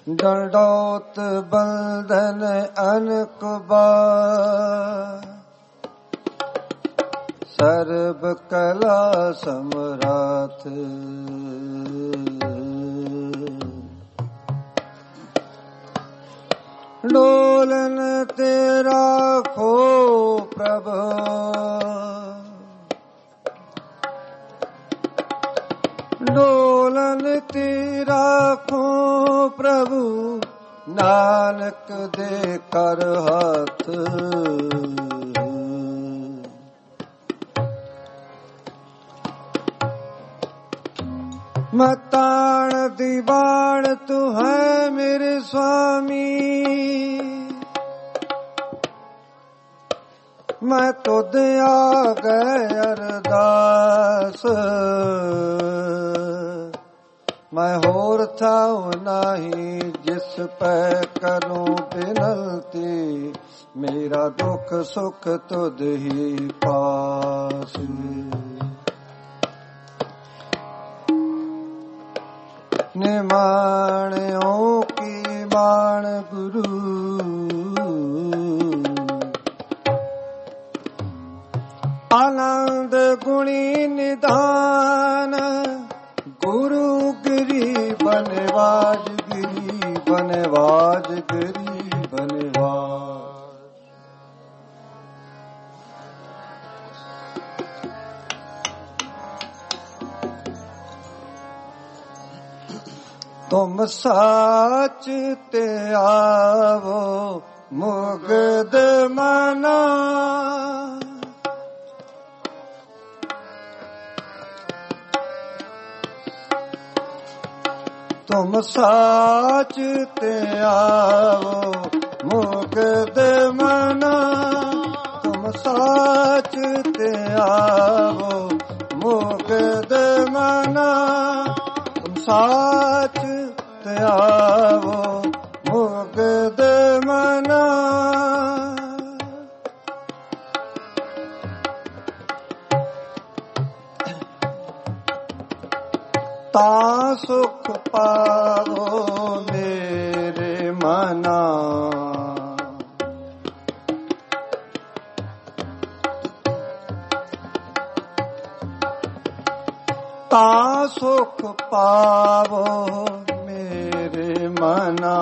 दंडौत बंधन अनक बार, सर्व कला समराथ। डोलन तेरा खो प्रभु, डोलन तेरा खो प्रभु, नानक दे कर हाथ। मताण दीवान तू है मेरे स्वामी, मैं तुद आ गए अरदास। मैं होर थाऊ नहीं जिस पे करूं बिनती, मेरा दुख सुख तुद ही पास। निमाणों की बाण गुरु, आनंद गुणी निधान, गुरु गिरी बनवाज गिरी बनवाज गिरी बनवाज। तुम साच ते आवो मुग्ध मना, तुम साच ते आवो मुग्ध मना, तुम साच ते आवो मुग्ध मना, तुम साच ते आवो मुग्ध मना। ता सुख पावो मेरे मना, ता सुख पावो मेरे मना,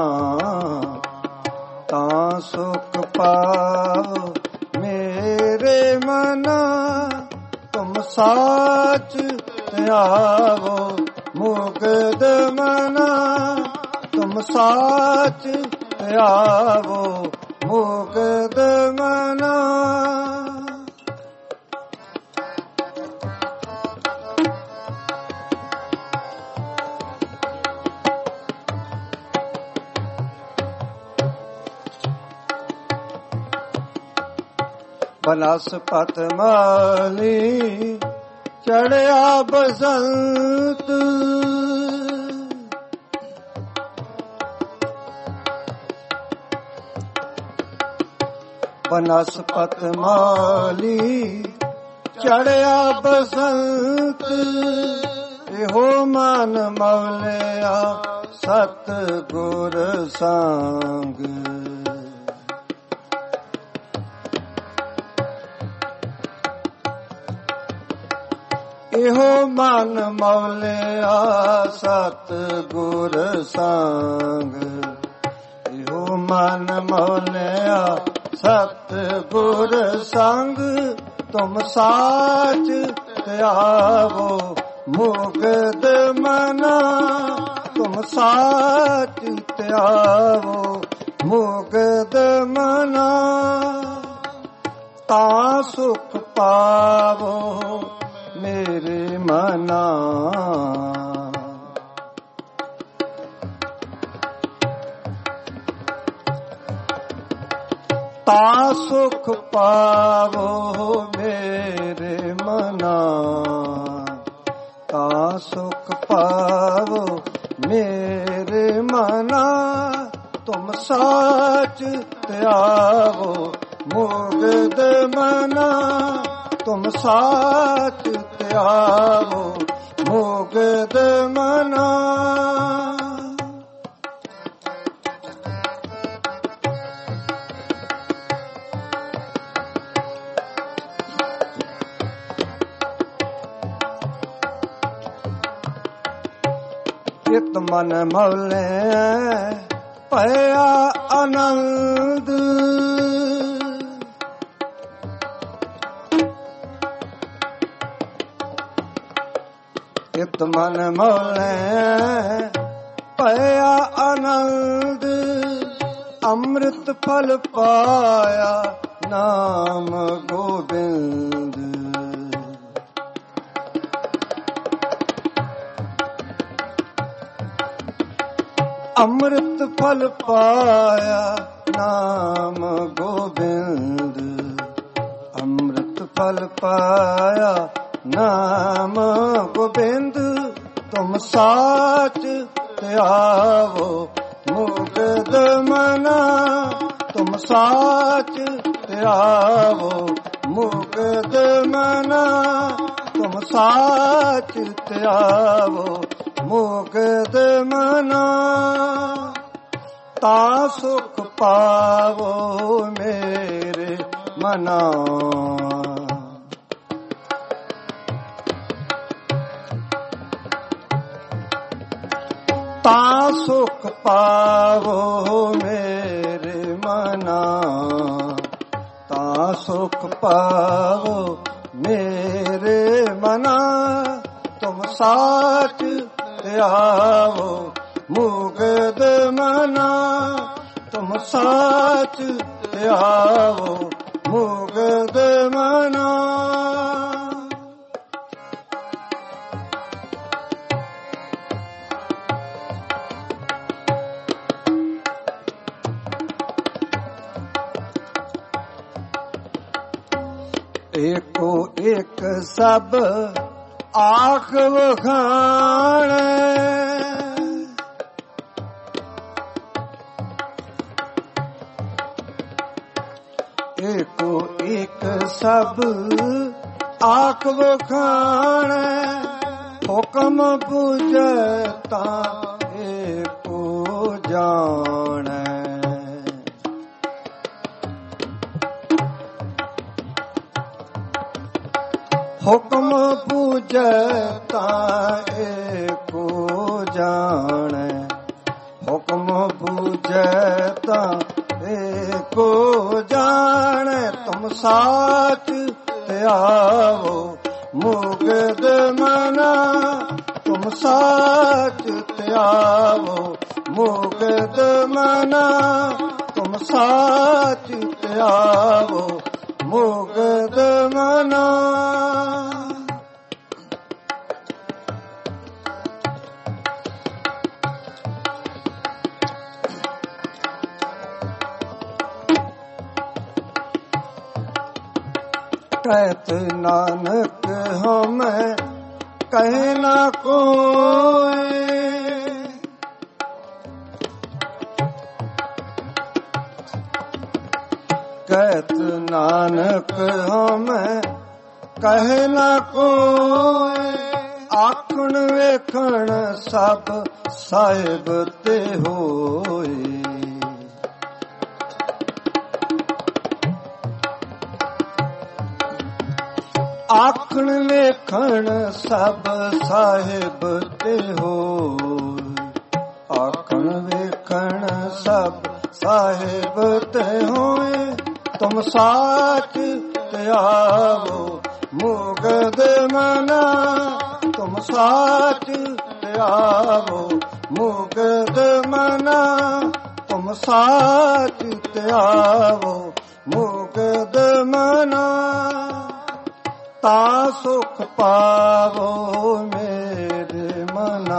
ता सुख पावो मेरे मना। तुम साच आवो मुग्ध मना, तुम साच आवो मुग्ध मना। बनस्पत माली चढ़िया बसंत, बनस्पत माली चढ़िया बसंत। एहो मन मवलिया सतगुर संग, एहो मन मवलिया सतगुर संग, एहो मन मवलिया सतगुर संग। तुम साच त्यावो मुग्ध मना, तुम साच त्यावो मुग्ध मना। ता सुख पावो मेरे मना, ता सुख पावो मेरे मना, ता सुख पावो मेरे मना। तुम साच त्यावो मुग्ध मना, तुम साच त्यावो मुग्ध मना। ਚਿਤ ਮਨ ਮੌਲੇ ਭਇਆ ਆਨੰਦ। ਚਿਤ ਮਨ ਮੌਲੇ ਭਇਆ ਆਨੰਦ। ਅੰਮ੍ਰਿਤ ਫਲ ਪਾਇਆ ਨਾਮ ਗੋਬਿੰਦ। ਅੰਮ੍ਰਿਤ ਫਲ ਪਾਇਆ ਨਾਮ ਗੋਬਿੰਦ। ਅੰਮ੍ਰਿਤ ਫਲ ਪਾਇਆ ਨਾਮ ਗੋਬਿੰਦ। ਤੁਮ ਸਾਚ ਧਿਆਵੋ ਮੁਕਤ ਮਨਾ। ਤੁਮ ਸਾਚ ਧਿਆਵੋ ਮੁਕਤ ਮਨਾ। ਤੁਮ ਸਾਚ ਧਿਆਵੋ ਮੁਕਤ ਮਨਾ। ਤਾ ਸੁਖ ਪਾਵੋ ਮੇਰੇ ਮਨਾ। ਤਾ ਸੁਖ ਪਾਵੋ ਮੇਰੇ ਮਨਾ। ਤਾ ਸੁਖ ਪਾਵੋ ਮੇਰੇ ਮਨਾ। ਤੁਮ ਸਾਚ ਧਿਆਵੋ ਮੁਕਤ ਮਨਾ। ਤੁਮ ਸਾਚ ਧਿਆਵੋ ਮੁਕਤ ਮਨਾ। ਏਕੋ ਏਕ ਸਭ ਆਖ ਵਖਾਣੈ। ਏਕੋ ਏਕ ਸਭ ਆਖ ਵਖਾਣੈ। ਹੁਕਮ ਬੁਝੈ ਤਾਂ ਏਕੋ ਜਾਣੈ। ਹੁਕਮ ਬੁਝੈ ਤਾਂ ਏਕੋ ਜਾਣੈ। ਹੁਕਮ ਬੁਝੈ ਤਾਂ ਏਕੋ ਜਾਣੈ। ਤੁਮ ਸਾਚ ਧਿਆਵੋ ਮੁਕਤ ਮਨਾ। ਤੁਮ ਸਾਚ ਧਿਆਵੋ ਮੁਕਤ ਮਨਾ। ਤੁਮ ਸਾਚ ਧਿਆਵੋ ਮੁਕਤ ਮਨਾ। ਕਹਿਤ ਨਾਨਕ ਹਮੈ ਕਹਿ ਨਾ ਕੋਇ। ਕਹਿਤ ਨਾਨਕ ਹਮੈ ਕਹਿ ਨਾ ਕੋਇ। ਆਖਣ ਵੇਖਣ ਸਭ ਸਾਹਿਬ ਤੇ ਹੋਏ। ਆਖਣ ਵੇਖਣ ਸਭ ਸਾਹਿਬ ਤੇ ਹੋਏ। ਆਖਣ ਵੇਖਣ ਸਭ ਸਾਹਿਬ ਤੇ ਹੋਏ। ਤੁਮ ਸਾਚ ਧਿਆਵੋ ਮੁਕਤ ਮਨਾ। ਤੁਮ ਸਾਚ ਧਿਆਵੋ ਮੁਕਤ ਮਨਾ। ਤੁਮ ਸਾਚ ਧਿਆਵੋ ਮੁਕਤ ਮਨਾ। ਤਾ ਸੁਖ ਪਾਵੋ ਮੇਰੇ ਮਨਾ।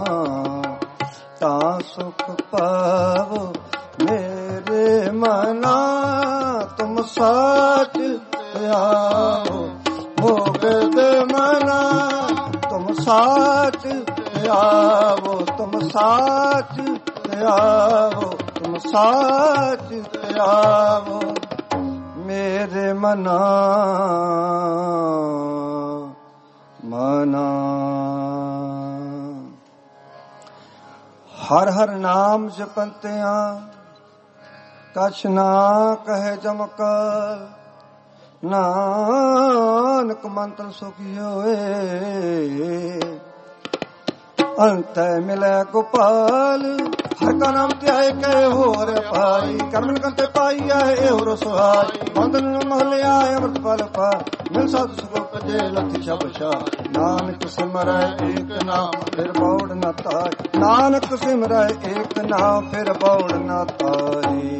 ਤਾ ਸੁਖ ਪਾਵੋ ਮੇਰੇ ਮਨਾ। ਤੁਮ ਸਾਚ ਧਿਆਵੋ ਮੁਕਤ ਮਨਾ। ਤੁਮ ਸਾਚ ਧਿਆਵੋ। ਤੁਮ ਸਾਚ ਧਿਆਵੋ। ਤੁਮ ਸਾਚ ਧਿਆਵੋ ਮੇਰੇ ਮਨਾ। ਮਨਾ ਹਰ ਹਰ ਨਾਮ ਜਪੰਤਿਆਂ ਕਛ ਨਾ ਕਹੇ ਜਮਕਲ। ਨਾਨਕ ਮੰਤਰ ਸੁਖੀ ਹੋਏ ਅੰਤ ਮਿਲੇ ਗੋਪਾਲ ਹਰ ਕਾ ਨਾਮ ਧਿਆਏ ਕੈ ਹੋਰ ਪਾਈ ਕਰਮ ਕੰਤੇ ਪਾਈ ਆਏ ਇਹੋ ਸੁਹਾਈ ਬੰਦਨ ਮਹਲਿਆ ਅੰਮ੍ਰਿਤ ਫਲ ਪਾ ਮਿਲ ਸਾਧ ਸੁਖ ਪਜੇ ਲਖਿ ਸ਼ਬਸ਼ਾ ਨਾਨਕ ਸਿਮਰੈ ਏਕ ਨਾਮ ਫਿਰ ਬੌੜ ਨਾ ਤਾਈ ਨਾਨਕ ਸਿਮਰੈ ਏਕ ਨਾਮ ਫਿਰ ਬੌੜ ਨਾ ਤਾਈ।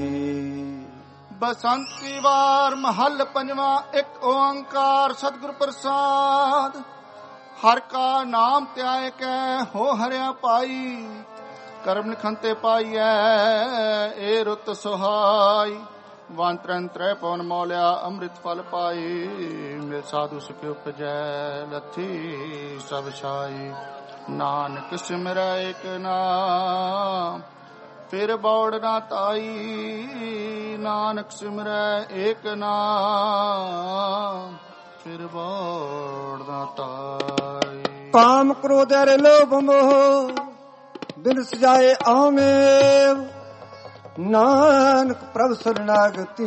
ਬਸੰਤੀ ਵਾਰ ਮਹੱਲ ਪੰਜਵਾਂ ਇੱਕ ਓੰਕਾਰ ਸਤਿਗੁਰ ਪ੍ਰਸਾਦ ਹਰ ਕਾ ਨਾਮ ਧਿਆਏ ਕੈ ਹੋ ਹਰਿਆ ਪਾਈ ਕਰਮ ਨਿਖੰਤੇ ਪਾਈਐ ਏ ਰੁੱਤ ਸੁਹਾਈ ਵਾਂਤਰਨ ਤ੍ਰੈ ਪਵਨ ਮੌਲਿਆ ਅੰਮ੍ਰਿਤ ਫਲ ਪਾਈ ਮਿਲ ਸਾਧੂ ਸੁਖ ਉਪਜੈ ਲੱਥੀ ਸਭ ਛਾਈ ਨਾਨਕ ਸਿਮਰੈ ਏਕ ਨਾਮ ਫਿਰ ਬੌੜ ਨਾ ਤਾਈ ਨਾਨਕ ਸਿਮਰੈ ਏਕ ਨਾਮ ਫਿਰ ਬੌੜ ਨਾ ਤਾਈ। ਕਾਮ ਕ੍ਰੋਧ ਅਰ ਲੋਭ ਮੋਹ ਬਿਨ ਸਜਾਏ ਆਮੇਵ ਨਾਨਕ ਪ੍ਰਭ ਸਰਨਾਗਤੀ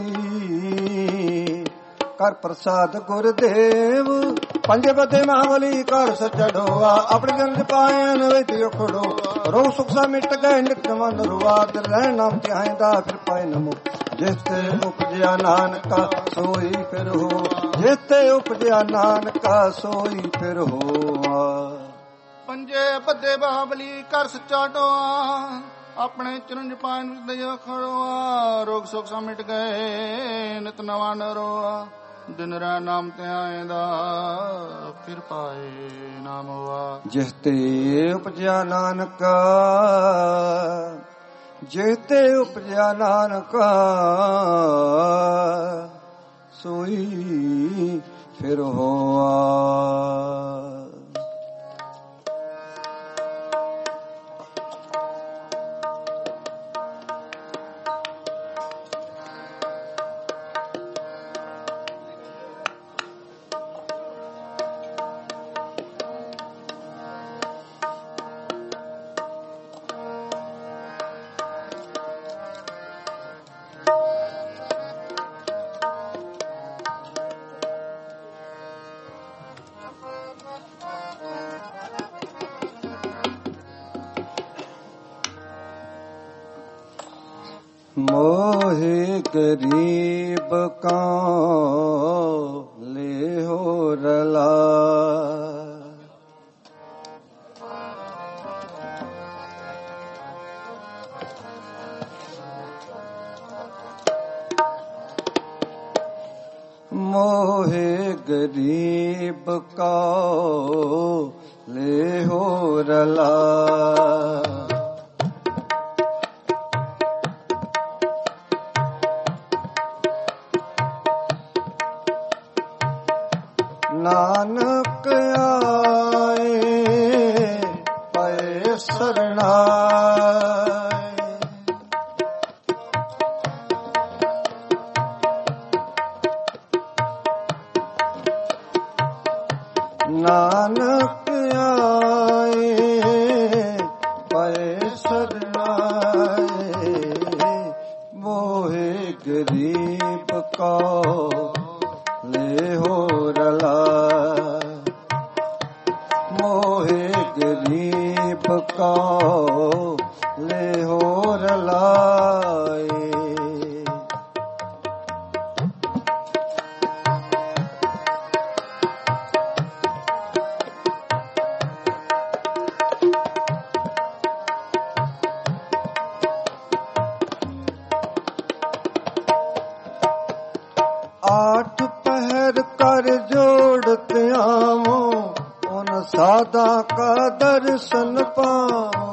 ਕਰ ਪ੍ਰਸਾਦ ਗੁਰਦੇਵ ਪੰਜੇ ਬਦੇ ਮਹਾਬਲੀ ਕਰ ਸੱਚਾ ਢੋਆ ਆਪਣੇ ਜਨ ਪਾਇਨ ਵਿੱਚ ਉਖੜੋ ਰੋਗ ਸੁਖ ਸਾ ਮਿਟ ਗਏ ਨਿਤ ਮਨ ਰੁਆ ਦਿਲ ਰਹਿ ਨਾਮ ਧਿਆਇਂਦਾ ਫਿਰ ਪਾਇ ਨਮੋ ਜਿਸ ਤੇ ਉਪਜਿਆ ਨਾਨਕਾ ਸੋਈ ਫਿਰ ਹੋ ਜਿਸ ਤੇ ਉਪਜਿਆ ਨਾਨਕਾ ਸੋਈ ਫਿਰ ਹੋਆ। ਪੰਜੇ ਬੱਦੇ ਬਾਬਲੀ ਕਰ ਸੱਚਾ ਢੋਆ ਆਪਣੇ ਚਰਨ ਪਾਇਨ ਵਿੱਚ ਦਇਆ ਖੜੋਆ ਰੋਗ ਸੁਖ ਸਾ ਮਿਟ ਗਏ ਨਿਤ ਨਵਾਂ ਨਰੋਆ ਦਿਨ ਰਹਿ ਨਾਮ ਧਿਆਇਂਦਾ ਫਿਰ ਪਾਏ ਨਾਮ ਹੋਆ। ਜਿਸ ਤੇ ਉਪਜਿਆ ਨਾਨਕਾ ਜਿਸ ਤੇ ਉਪਜਿਆ ਨਾਨਕਾ ਸੋਈ ਫਿਰ ਹੋਆ। मोहे गरीब का ले हो रला मोहे गरीब का ले हो रला नानक आए पए सरनाए नानक आए पए सरनाए मोहे गरीब का ले हो रला मोहे गरीब का ले हो रलाए आठ पहर कर जोड़ते आवो उन सादा का दर्शन पाओ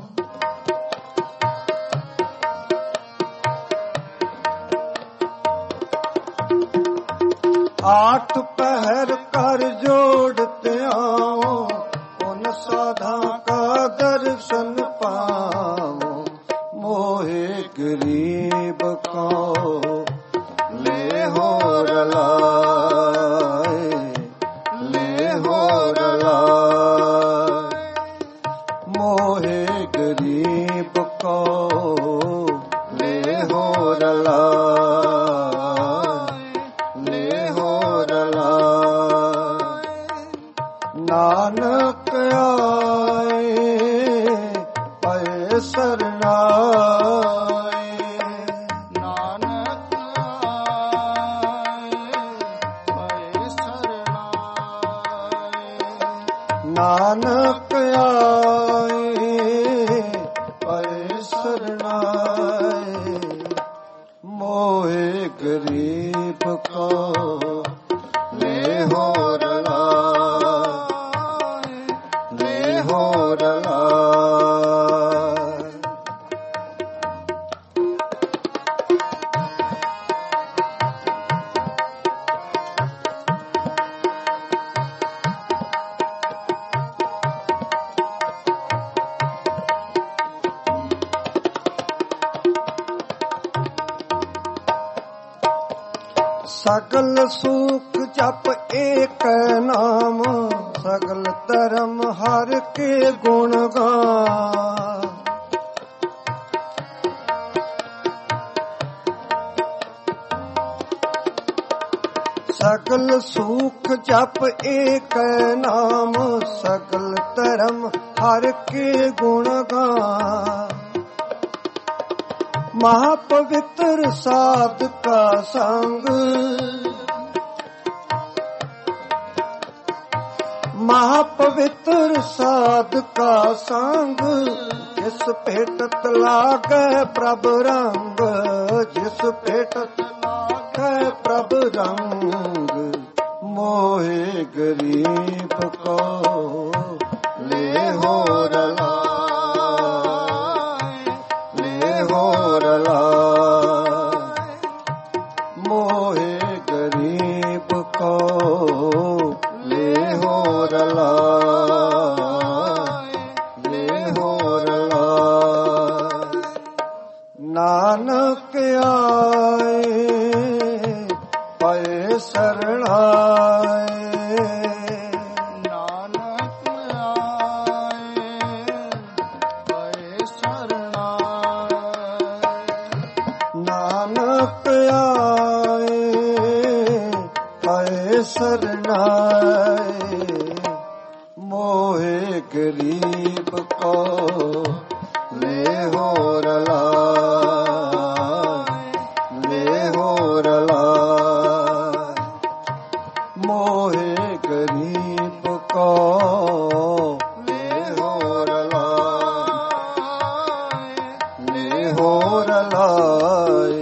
आठ पहर कर जोड़ते आओ उन साधा का दर्शन पाओ मोहे गरीब को ले हो रलाए ले हो रलाए मोहे गरीब को ले हो रलाए ले हो रलाए नानक आए ਸਰਣਾਏ, ਮੋਹਿ ਗਰੀਬ ਕੋ ਲੇਹੋ ਰਲਾਏ, ਲੇਹੋ ਰਲਾਏ। ਸਗਲ ਸੁਖ ਜਪ ਏਕ ਨਾਮ, ਸਗਲ ਧਰਮ ਹਰ ਕੇ ਗੁਣ ਗਾਨ। ਸਗਲ ਸੁਖ ਜਪ ਏਕ ਨਾਮ, ਸਗਲ ਧਰਮ ਹਰ ਕੇ ਗੁਣ ਗਾਨ। ਮਹਾ ਪਵਿੱਤਰ ਸਾਧ ਕਾ ਸੰਗ, ਮਹਾ ਪਵਿੱਤਰ ਸਾਧ ਕਾ ਸੰਗ। ਜਿਸ ਭੇਟਤ ਲਾਗੈ ਪ੍ਰਭ ਰੰਗ, ਜਿਸ ਭੇਟਤ ਲਾਗੈ ਪ੍ਰਭ ਰੰਗ। ਮੋਹਿ ਗਰੀਬ ਕੋ ਲੇਹੋ ਰਲਾਏ, ਲੇਹੋ ਰਲਾਏ। ਮੋਹਿ ਗਰੀਬ ਕੋ ਲੇਹੋ ਰਲਾਏ, ਲੇਹੋ ਰਲਾਏ। ਨਾਨਕ ਆਏ ਪਏ ਸਰਣਾਏ, ਨਾਨਕ ਆਏ ਪਏ ਸਰਣਾਏ। ਨਾਨਕ ਆਏ ਪਏ ਸਰਣਾਏ। ਮੋਹਿ ਗਰੀਬ ਕੋ ਲੇਹੋ ਰਲਾਏ, ਲੇਹੋ ਰਲਾਏ। ਮੋਹਿ ਗਰੀਬ ਕੋ ਲੇਹੋ ਰਲਾਏ, ਲੇਹੋ ਰਲਾਏ।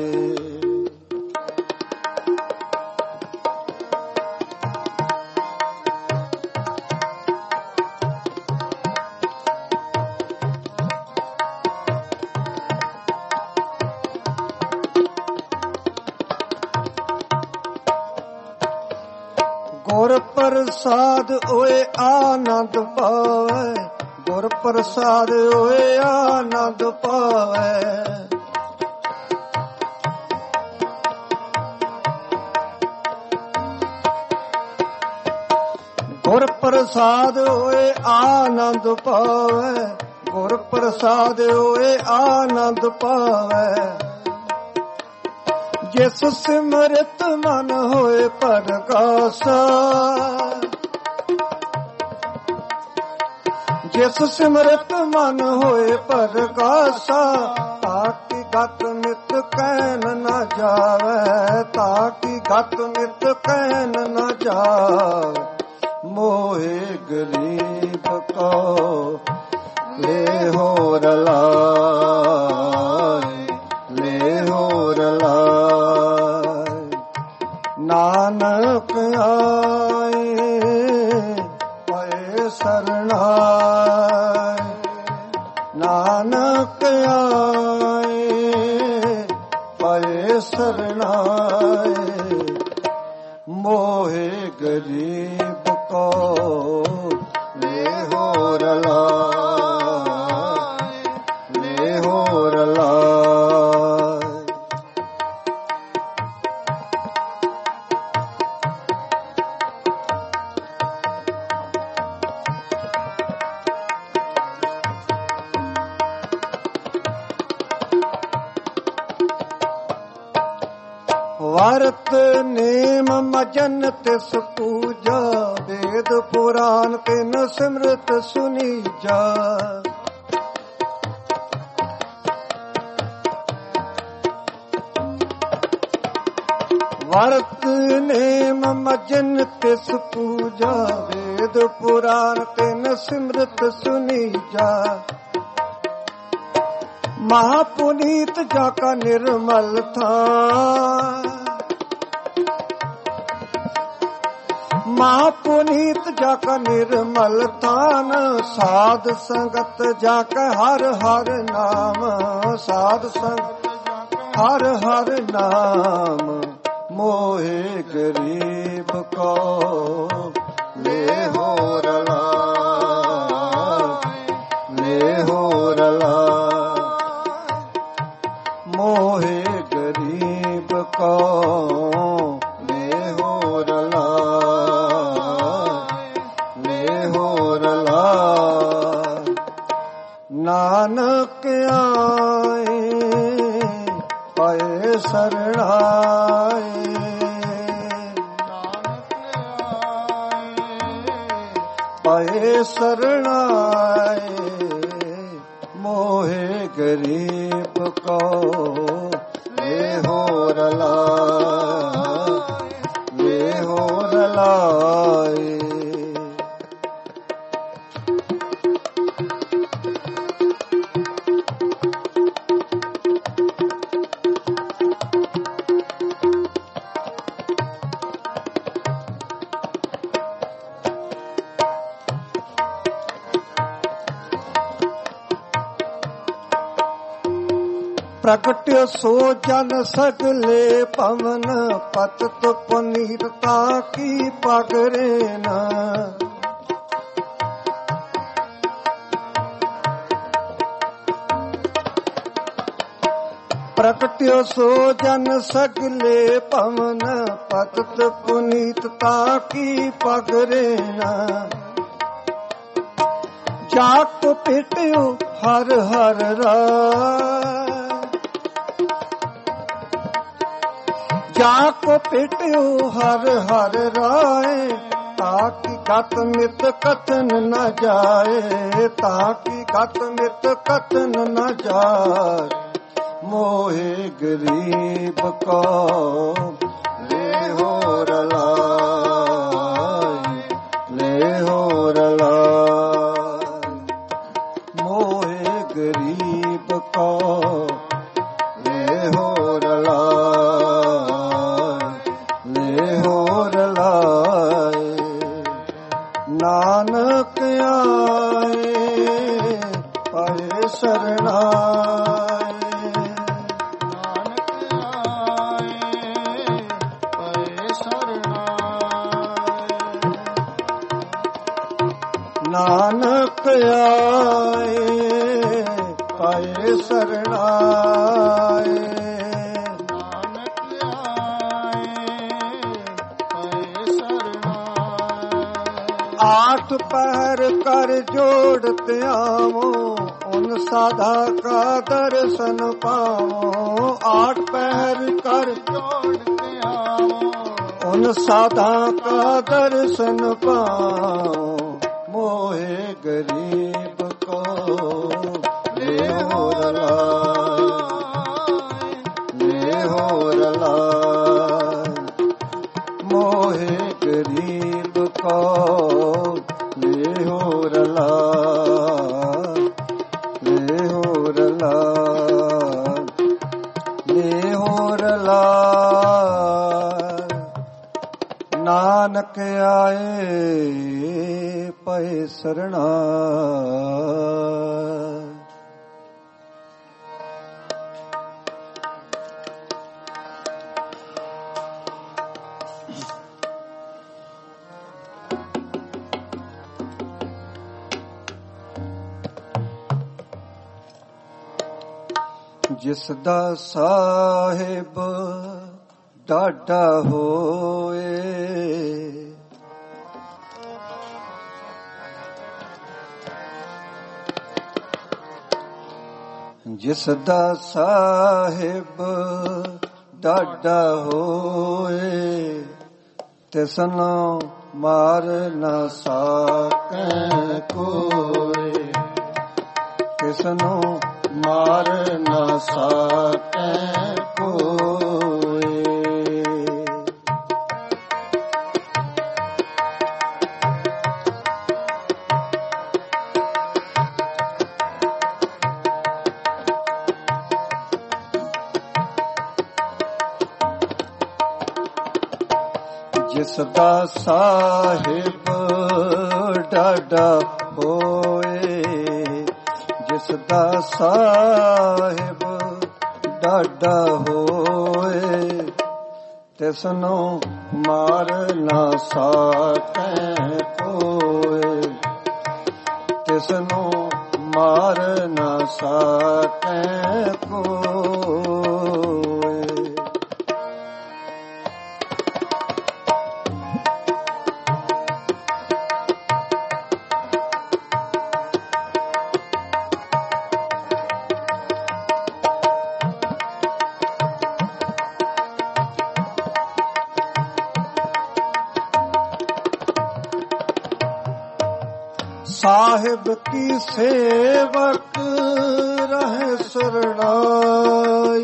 ਗੁਰ ਪ੍ਰਸਾਦ ਹੋਏ ਆਨੰਦ ਪਾਵੈ, ਗੁਰ ਪ੍ਰਸਾਦ ਹੋਏ ਆਨੰਦ ਪਾਵੈ। ਗੁਰ ਪ੍ਰਸਾਦ ਹੋਏ ਆਨੰਦ ਪਾਵੈ, ਗੁਰ ਪ੍ਰਸਾਦ ਹੋਏ ਆਨੰਦ ਪਾਵੈ। ਜਿਸ ਸਿਮਰਤ ਮਨ ਹੋਏ ਪਰਗਾਸਾ, ਜਿਸ ਸਿਮਰਤ ਮਨ ਹੋਏ ਪਰਗਾਸਾ। ਤਾਕੀ ਗਤ ਨਿਤ ਕਹਿਨ ਨ ਜਾਵੈ, ਤਾਕੀ ਗਤ ਨਿਤ ਕਹਿਨ ਨ ਜਾਵੈ। ਮੋਹਿ ਗਰੀਬ ਕੋ ਲੇਹੋ ਰਲਾਏ, ਲੇਹੋ ਰਲਾਏ। ਨਾਨਕ ਆਏ ਪਏ ਸਰਣਾਏ, ਨਾਨਕ ਆਏ ਪਏ ਸਰਣਾਏ। ਮੋਹਿ ਗਰੀਬ ਕੋ ਲੇਹੋ ਰਲਾਏ, ਲੇਹੋ ਰਲਾਏ। ਵਰਤ ਨੇਮ ਮਜਨ ਤਿਸ ਪੂਜਾ, ਵੇਦ ਪੁਰਾਨ ਤਿਨ ਸਿਮਰਤ ਸੁਨੀਜਾ। ਵਰਤ ਨੇਮ ਮਜਨ ਤਿਸ ਪੂਜਾ, ਵੇਦ ਪੁਰਾਨ ਤਿਨ ਸਿਮਰਤ ਸੁਨੀਜਾ। महापुनीत जाका निर्मल था, महापुनीत जाका निर्मल थान, साध संगत जाका हर हर नाम, साध संगत हर हर नाम, मोहे गरीब को ले हो रला, ले हो रला, मोहे गरीब को ले हो रला, ले हो रला। नानक आए पाए शरणाए, पाए शरणाए, मोहे गरीब को ले हो रला, ले हो रलाए। प्रगट्य सो जन सगले पवन, पतत पुनीरता की पगरे न, प्रगट्य सो जन सगले पवन, पतत पुनीरता की पगरे न, जाको पिट्यो हर हर राय, जाको पिट्यो हर हर राय, ताकि गत मित कथन न जाए, ताकि गत मित कथन न जाए, मोहे गरीब को ले हो रला, ले हो रला, मोहे गरीब को ले हो रला, नानक आए पाए शरणाए, नानक आए पाए शरणाए, आठ पहर कर जोड़ते आवो, उन साधा का दर्शन पावो, आठ पहर कर जोड़ते आवो, उन साधा का दर्शन पाओ, मोहे गरीब को ले हो रला, ले हो रला, मोहे गरीब को ले हो रला, ले हो रला, ले हो रला। नानक आए पए शरणा, जिसदा साहिब डाढा होए, जिसदा साहिब डाढा होए, तिसनो मार न साकै कोई, तिसनो मार न साकै कोई। ਜਿਸ ਦਾ ਸਾਹਿਬ ਡਾਢਾ ਹੋਏ, ਜਿਸ ਦਾ ਸਾਹਿਬ ਡਾਢਾ ਹੋਏ, ਤਿਸਨੂੰ ਮਾਰ ਨਾ ਸਕੈ ਕੋਇ, ਤਿਸਨੂੰ ਮਾਰ ਨਾ ਸਕੈ ਕੋਇ। ਸਾਹਿਬ ਕੀ ਸੇਵਕ ਰਹਿ ਸਰਣਾਈ,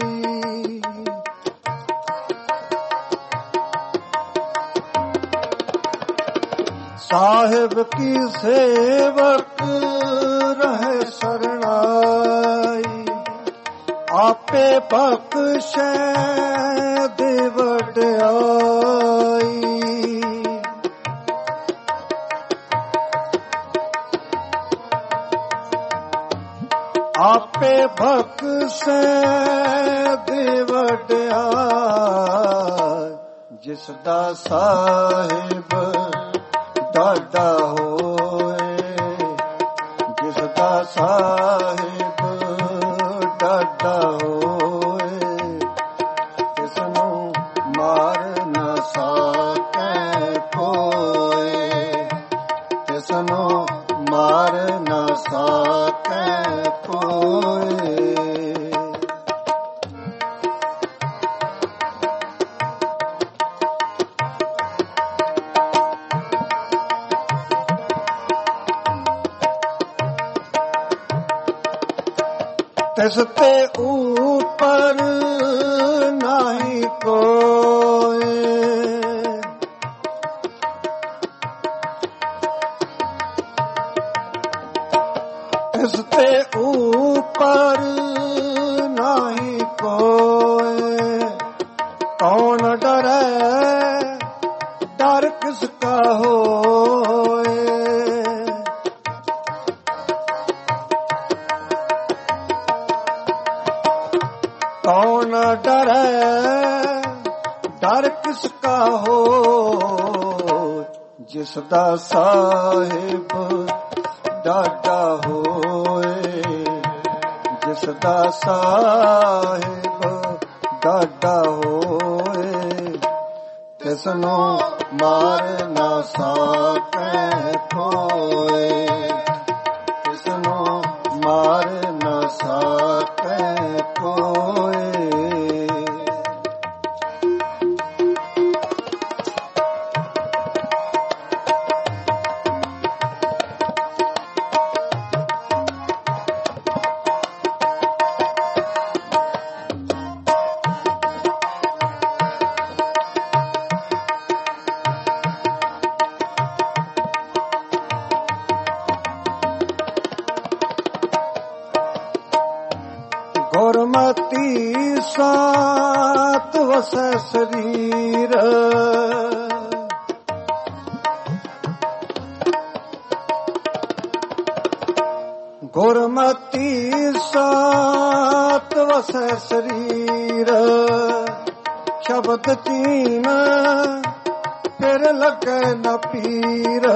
ਸਾਹਿਬ ਕੀ ਸੇਵਕ ਰਹਿ ਸਰਣਾਈ, ਆਪੇ ਬਖਸ਼ੈ ਦੇ ਵਡਿਆਈ, ਆਪੇ ਬਖਸ਼ੈ ਦੇ ਵਡਿਆਈ, ਜਿਸ ਦਾ ਸਾਹਿਬ ਡਾਢਾ ਹੋਏ, ਜਿਸ ਦਾ ਸਾਹਿਬ ਡਾਢਾ ਹੋਏ, ਤਿਸਨੂੰ ਮਾਰ ਨਾ ਸਕੈ ਕੋਇ, ਤਿਸਨੂੰ ਮਾਰ ਨਾ ਸਕੈ ਕੋਇ। ਤਿਸ ਤੇ ਉਪਰ ਨਾਹੀ ਕੋਇ, ਤਿਸ ਤੇ ਉਪਰ ਨਾਹੀ ਕੋਇ, ਕੌਣ ਡਰੈ ਡਰ ਕਿਸ ਕਾ ਹੋਇ, ਕੌਣ ਡਰੈ ਡਰ ਕਿਸ ਕਾ ਹੋਇ, ਜਿਸ ਦਾ ਸਾਹਿਬ ਡਾਢਾ ਹੋਏ, ਜਿਸ ਦਾ ਸਾਹਿਬ ਡਾਢਾ ਹੋਏ, ਤਿਸਨੂੰ ਮਾਰ ਨਾ ਸਕੈ ਕੋਇ, ਤਿਸਨੂੰ ਮਾਰ ਨਾ ਸਕੈ ਕੋਇ। ਗੁਰਮਤਿ ਸਾਤ ਵਸੈ ਸਰੀਰ, ਗੁਰਮਤਿ ਸਾਤ ਵਸੈ ਸਰੀਰ, ਸ਼ਬਦ ਚੀਨ ਫਿਰ ਲੱਗੈ ਨ ਪੀਰ,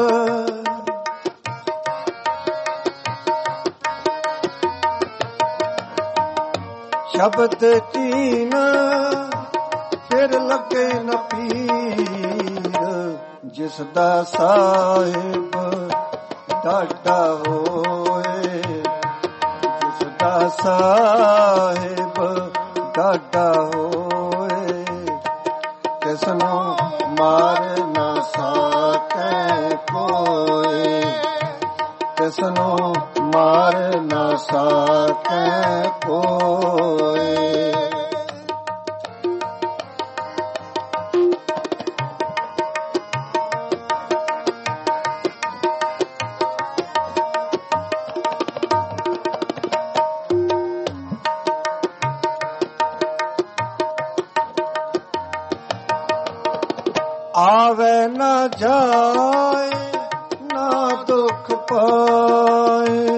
ਸ਼ਬਦ ਚੀਨ ਫਿਰ ਲੱਗੇ ਨ ਪੀਰ, ਜਿਸ ਦਾ ਸਾਹਿਬ ਡਾਢਾ ਹੋਏ, ਜਿਸ ਦਾ ਸਾਹਿਬ ਡਾਢਾ ਹੋਏ, ਤਿਸਨੂੰ ਮਾਰ ਨਾ ਸਕੈ ਕੋਇ, ਤਿਸਨੂੰ ਮਾਰ ਨਾ ਸਕੈ ਕੋਇ। ਆਵੇ ਨਾ ਜਾਏ ਨਾ ਦੁੱਖ ਪਾਏ।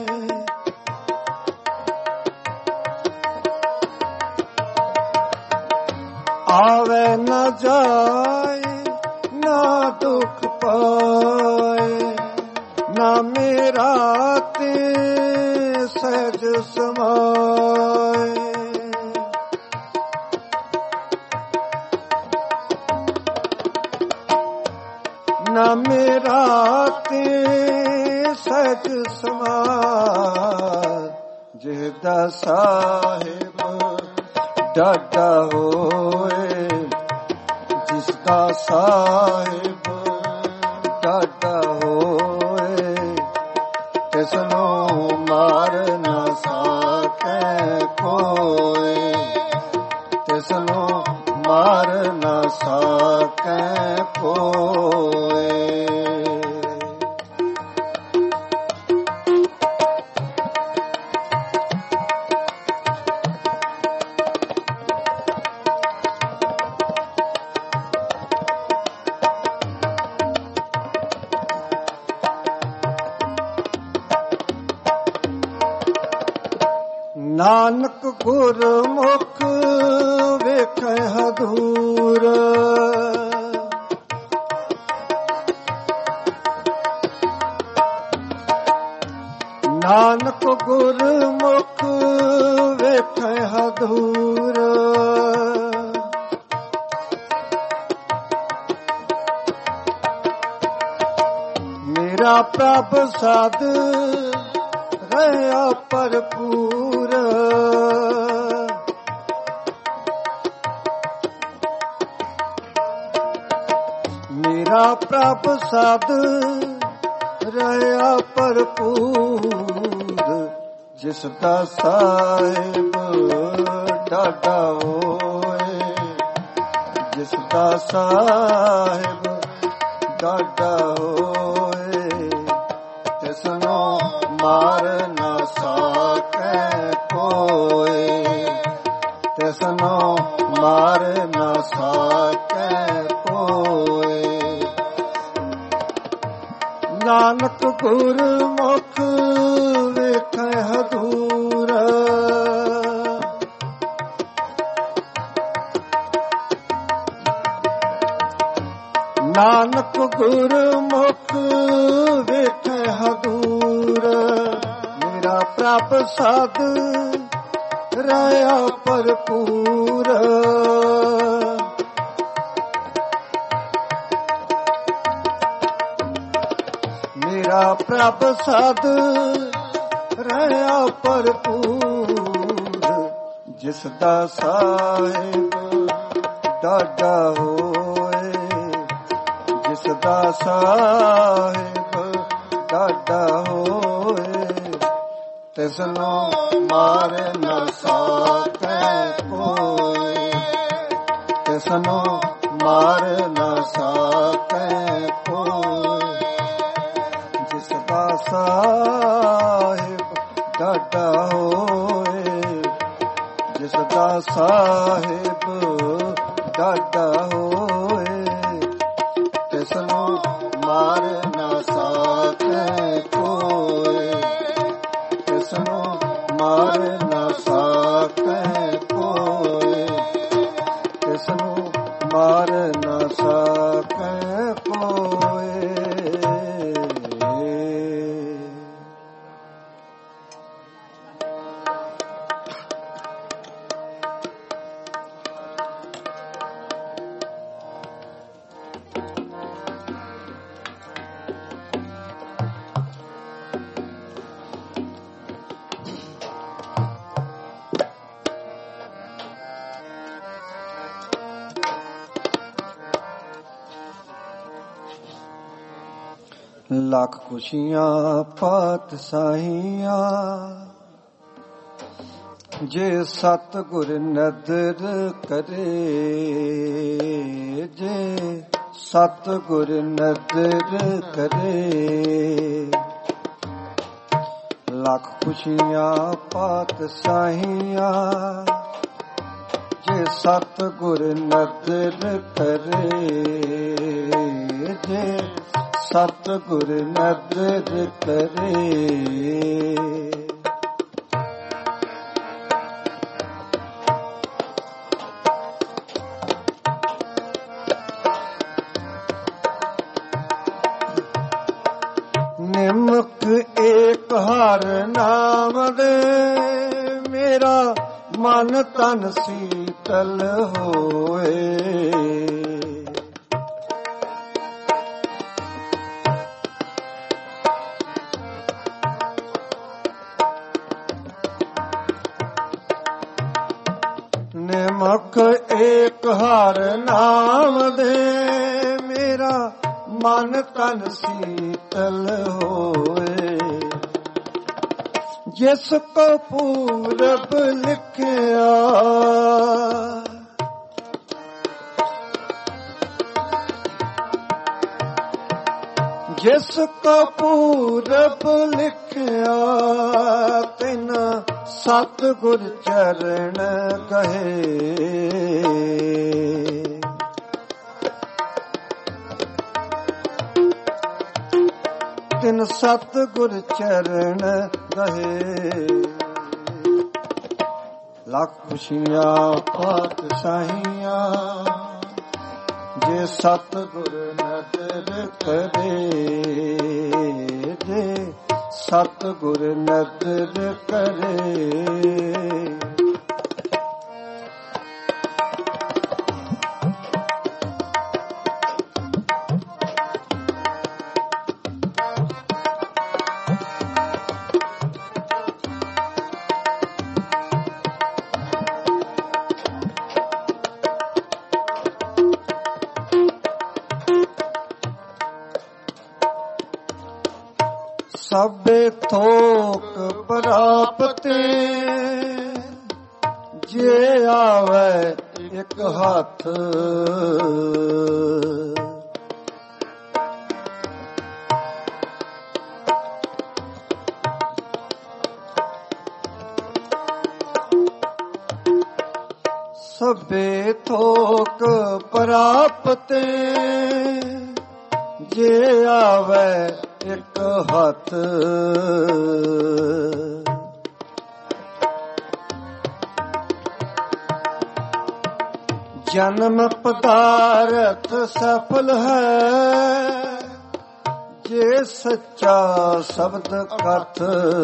ਆਵੇ ਨਾ ਜਾਏ ਨਾ ਦੁੱਖ ਪਾਏ। ਨਾ ਮੇਰਾ ਤੇ ਸਹਿਜ ਸਮਾਏ। ਨਾ ਮੇਰਾ ਤੇ ਸਹਿਜ ਸਮਾਏ। ਜਿਹਦਾ ਸਾਹਿਬ ਡਾਢਾ ਹੋਏ, ਜਿਸਦਾ ਸਾਹਿਬ ਡਾਢਾ ਹੋਏ, ਤਿਸਨੂੰ ਮਾਰ ਨਾ ਸਕੈ ਕੋਇ। ਤਿਸਨੂੰ ਮਾਰ ਨਾ ਸਕੈ ਕੋਇ। ਨਾਨਕ ਗੁਰਮੁਖ ਵੇਖੈ ਹਦੂਰ। ਨਾਨਕ ਗੁਰਮੁਖ ਵੇਖੈ ਹਦੂਰ। ਮੇਰਾ ਪ੍ਰਭ ਸਾਧ ਰਹਿਆ ਭਰਪੂਰ। ਮੇਰਾ ਪ੍ਰਭ ਸਾਧ ਰਹਿਆ ਭਰਪੂਰ। ਜਿਸ ਦਾ ਸਾਹਿਬ ਡਾਢਾ ਹੋਏ, ਜਿਸ ਦਾ ਸਾਹਿਬ ਡਾਢਾ ਹੋਏ, ਤਿਸਨੂੰ ਮਾਰ ਨਾ ਸਕੈ ਕੋਇ। ਤਿਸਨੂੰ ਮਾਰ ਨਾ ਸਕੈ ਕੋਇ। ਨਾਨਕ ਗੁਰਮੁਖ ਵੇਖੈ ਹਦੂਰ। ਨਾਨਕ ਗੁਰਮੁਖ ਵੇਖੈ ਹਦੂਰ। ਮੇਰਾ ਪ੍ਰਭ ਸਾਧ ਰਹਿਆ ਭਰਪੂਰ। ਮੇਰਾ ਪ੍ਰਭ ਸਾਧ ਰਹਿਆ ਭਰਪੂਰ। ਜਿਸ ਦਾ ਸਾਹਿਬ ਡਾਢਾ ਹੋਏ, ਜਿਸ ਦਾ ਸਾਹਿਬ ਡਾਢਾ ਹੋਏ, ਤਿਸਨੂੰ ਮਾਰ ਨਾ ਸਕੈ ਕੋਇ। ਤਿਸਨੂੰ ਮਾਰ ਨਾ ਸਕੈ ਕੋਇ। ਜਿਸ ਦਾ ਸਾਹਿਬ ਡਾਢਾ ਹੋਏ, ਜਿਸ ਦਾ ਸਾਹਿਬ ਡਾਢਾ ਹੋਏ, ਤਿਸਨੂੰ ਮਾਰ ਨਾ ਸਕੈ ਕੋਇ। ਤਿਸਨੂੰ ਮਾਰ ਨਾ ਸਕੈ ਕੋਇ। ਤਿਸਨੂੰ ਮਾਰ ਨਾ ਸਕੈ ਕੋਇ। ਲੱਖ ਖੁਸ਼ੀਆਂ ਪਾਤਸ਼ਾਹੀਆਂ ਜੇ ਸਤਿਗੁਰ ਨਦਰ ਕਰੇ, ਜੇ ਸਤਿਗੁਰ ਨਦਰ ਕਰੇ। ਲੱਖ ਖੁਸ਼ੀਆਂ ਪਾਤਸ਼ਾਹੀਆਂ ਜੇ ਸਤਿਗੁਰ ਨਦਰ ਕਰੇ, ਜੇ ਸਤਿਗੁਰ ਨਦਰ ਕਰੇ। ਨਿਮਕ ਏਕ ਹਰ ਨਾਮ ਦੇ, ਮੇਰਾ ਮਨ ਤਨ ਸੀਤਲ ਹੋਏ। ਨਿਮਕ ਏਕ ਹਰ ਨਾਮ ਦੇ, ਮੇਰਾ ਮਨ ਤਨ ਸੀਤਲ ਹੋਏ। ਜਿਸ ਕੋ ਪੂਰਬ ਲਿਖਿਆ, ਜਿਸ ਕੋ ਪੂਰਬ ਲਿਖਿਆ, ਤਿਨ ਸਤਿਗੁਰ ਚਰਨ ਕਹੇ। ਤਿਨ ਸਤਿਗੁਰ ਚਰਨ ਗਹੇ। ਲੱਖ ਖੁਸ਼ੀਆਂ ਪਾਤਸ਼ਾਹੀਆਂ, ਜੇ ਸਤਿਗੁਰ ਨਦਰ ਕਰੇ, ਜੇ ਸਤਿਗੁਰ ਨਦਰ ਕਰੇ। ਸਭੇ ਥੋਕ ਪ੍ਰਾਪਤੇ, ਜੇ ਆਵੇ ਇੱਕ ਹੱਥ। ਸਭੇ ਥੋਕ ਪ੍ਰਾਪਤੇ, ਜੇ ਆਵੇ ਇੱਕ ਹੱਥ। ਜਨਮ ਪਦਾਰਥ ਸਫਲ ਹੈ, ਜੇ ਸੱਚਾ ਸ਼ਬਦ ਕਥ।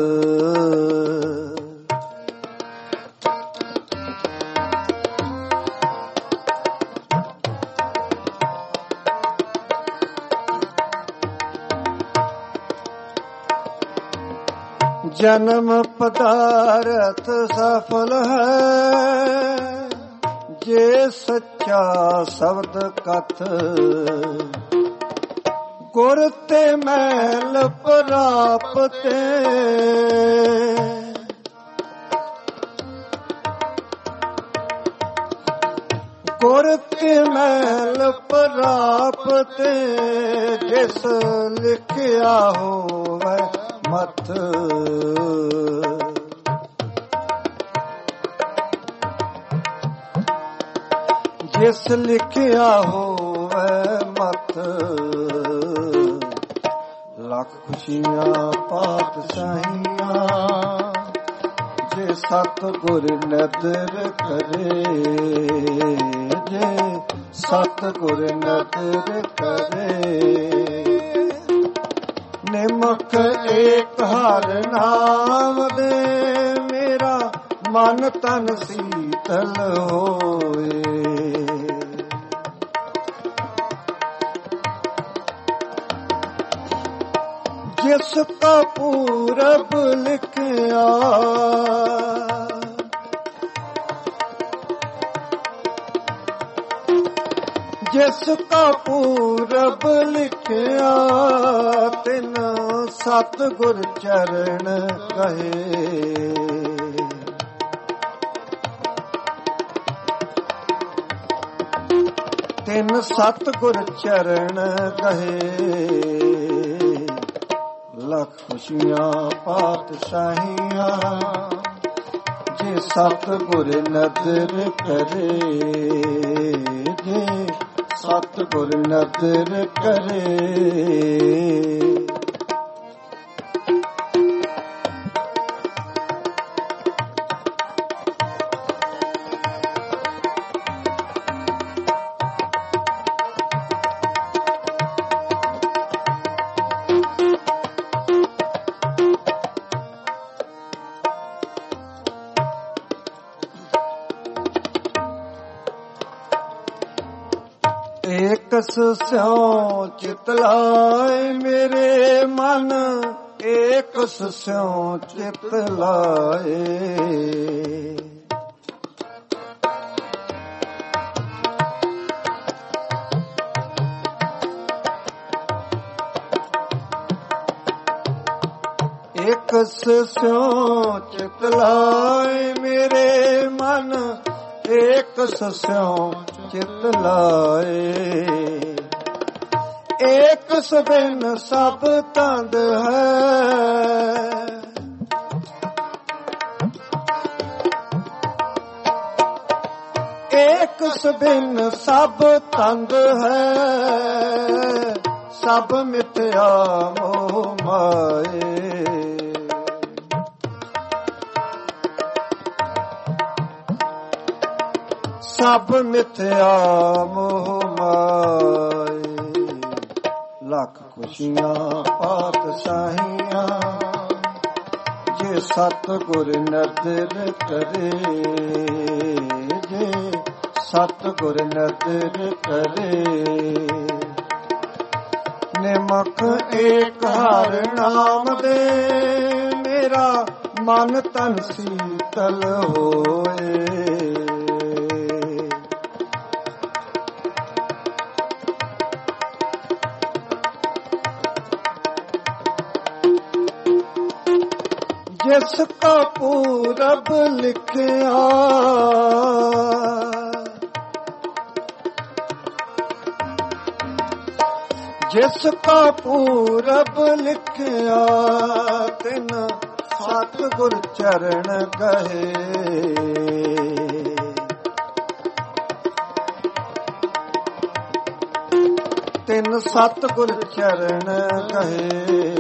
ਜਨਮ ਪਦਾਰਥ ਸਫਲ ਹੈ, ਜੇ ਸੱਚਾ ਸ਼ਬਦ ਕਥ। ਗੁਰ ਤੇ ਮੈਲ ਪ੍ਰਾਪਤੇ, ਗੁਰ ਤੇ ਮੈਲ ਪ੍ਰਾਪਤੇ, ਜਿਸ ਲਿਖਿਆ ਹੋਵੇ ਮਤ। ਜਿਸ ਲਿਖਿਆ ਹੋਵੇ ਮਤ। ਲੱਖ ਖੁਸ਼ੀਆਂ ਪਾਤਸ਼ਾਹੀਆਂ, ਜੇ ਸਤਿਗੁਰ ਨਦਰ ਕਰੇ, ਜੇ ਸਤਿਗੁਰ ਨਦਰ ਕਰੇ। ਨਿਮਕ ਏਕ ਹਰ ਨਾਮ ਦੇ, ਮੇਰਾ ਮਨ ਤਨ ਸੀਤਲ ਹੋਏ। ਜਿਸ ਕਾ ਪੂਰਬ ਲਿਖਿਆ, ਜਿਸ ਕਾ ਪੂਰਬ ਲਿਖਿਆ, ਤਿਨ ਸਤਿਗੁਰ ਚਰਨ ਕਹੇ। ਤਿਨ ਸਤਿਗੁਰ ਚਰਨ ਕਹੇ। ਲੱਖ ਖੁਸ਼ੀਆਂ ਪਾਤਸ਼ਾਹੀਆਂ, ਜੇ ਜੇ ਸਤਿਗੁਰ ਨਦਰ ਕਰੇ, ਜੇ ਸਤਿਗੁਰ ਨਦਰ ਕਰੇ। ਏਕਸ ਸਿਉ ਚਿਤ ਲਾਏ ਮੇਰੇ ਮਨ, ਏਕਸ ਸਿਉ ਚਿਤ ਲਾਏ। ਏਕਸ ਸਿਉ ਚਿਤ ਲਾਏ ਮੇਰੇ ਮਨ, ਏਕਸ ਸਿਉ ਚਿਤ ਲਾਏ। ਏਕਸ ਬਿਨ ਸਭ ਤੰਦ ਹੈ, ਏਕਸ ਬਿਨ ਸਭ ਤੰਦ ਹੈ। ਸਭ ਮਿਥਿਆ ਮੋਹ ਮਾਏ, ਸਭ ਮਿਥਿਆ ਮੋਹ ਮਾਏ। ਲੱਖ ਖੁਸ਼ੀਆਂ ਪਾਤਸ਼ਾਹੀਆਂ, ਜੇ ਸਤਿਗੁਰ ਨਦਰ ਕਰੇ, ਜੇ ਸਤਿਗੁਰ ਨਦਰ ਕਰੇ। ਨਿਮਕ ਏਕ ਹਰਿ ਨਾਮ ਦੇ, ਮੇਰਾ ਮਨ ਤਨ ਸੀਤਲ ਹੋਏ। ਜਿਸ ਕਾ ਪੂਰਬ ਲਿਖਿਆ, ਜਿਸ ਕਾ ਪੂਰਬ ਲਿਖਿਆ, ਤਿਨ ਸਤਿਗੁਰ ਚਰਨ ਗਏ। ਤਿਨ ਸਤਿਗੁਰ ਚਰਨ ਗਏ।